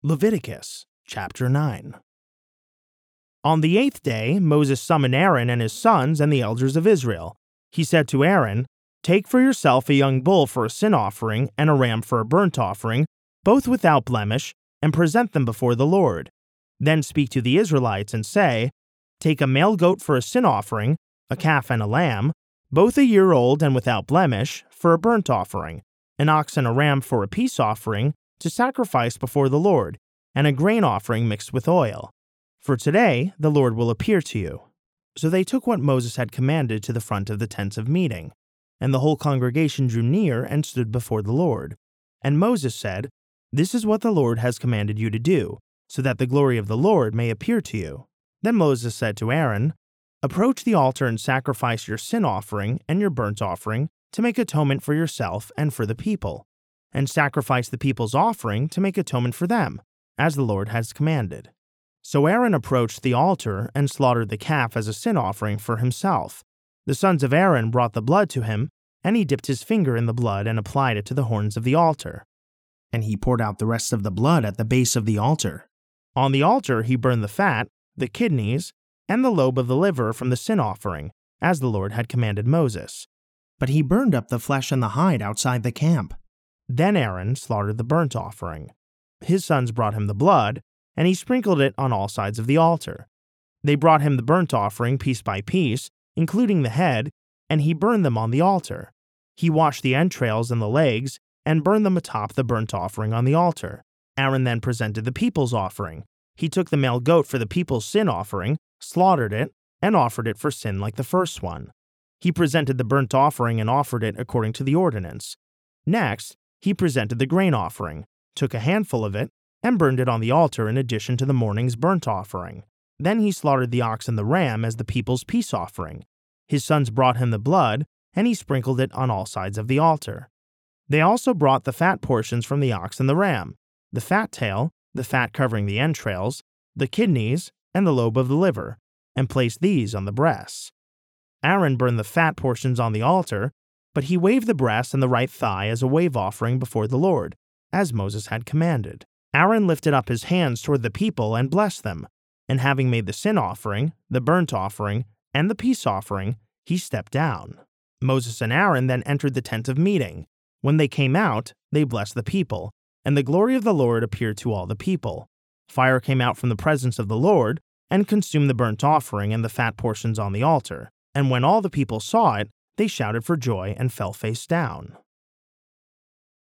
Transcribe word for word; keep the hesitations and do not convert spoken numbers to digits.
Leviticus chapter nine. On the eighth day, Moses summoned Aaron and his sons and the elders of Israel. He said to Aaron, "Take for yourself a young bull for a sin offering and a ram for a burnt offering, both without blemish, and present them before the Lord. Then speak to the Israelites and say, Take a male goat for a sin offering, a calf and a lamb, both a year old and without blemish, for a burnt offering, an ox and a ram for a peace offering, to sacrifice before the Lord, and a grain offering mixed with oil. For today the Lord will appear to you." So they took what Moses had commanded to the front of the tent of meeting. And the whole congregation drew near and stood before the Lord. And Moses said, "This is what the Lord has commanded you to do, so that the glory of the Lord may appear to you." Then Moses said to Aaron, "Approach the altar and sacrifice your sin offering and your burnt offering to make atonement for yourself and for the people, and sacrifice the people's offering to make atonement for them, as the Lord has commanded." So Aaron approached the altar and slaughtered the calf as a sin offering for himself. The sons of Aaron brought the blood to him, and he dipped his finger in the blood and applied it to the horns of the altar. And he poured out the rest of the blood at the base of the altar. On the altar he burned the fat, the kidneys, and the lobe of the liver from the sin offering, as the Lord had commanded Moses. But he burned up the flesh and the hide outside the camp. Then Aaron slaughtered the burnt offering. His sons brought him the blood, and he sprinkled it on all sides of the altar. They brought him the burnt offering piece by piece, including the head, and he burned them on the altar. He washed the entrails and the legs, and burned them atop the burnt offering on the altar. Aaron then presented the people's offering. He took the male goat for the people's sin offering, slaughtered it, and offered it for sin like the first one. He presented the burnt offering and offered it according to the ordinance. Next, he presented the grain offering, took a handful of it, and burned it on the altar in addition to the morning's burnt offering. Then he slaughtered the ox and the ram as the people's peace offering. His sons brought him the blood, and he sprinkled it on all sides of the altar. They also brought the fat portions from the ox and the ram, the fat tail, the fat covering the entrails, the kidneys, and the lobe of the liver, and placed these on the breasts. Aaron burned the fat portions on the altar, but he waved the breast and the right thigh as a wave offering before the Lord, as Moses had commanded. Aaron lifted up his hands toward the people and blessed them, and having made the sin offering, the burnt offering, and the peace offering, he stepped down. Moses and Aaron then entered the tent of meeting. When they came out, they blessed the people, and the glory of the Lord appeared to all the people. Fire came out from the presence of the Lord, and consumed the burnt offering and the fat portions on the altar. And when all the people saw it, they shouted for joy and fell face down.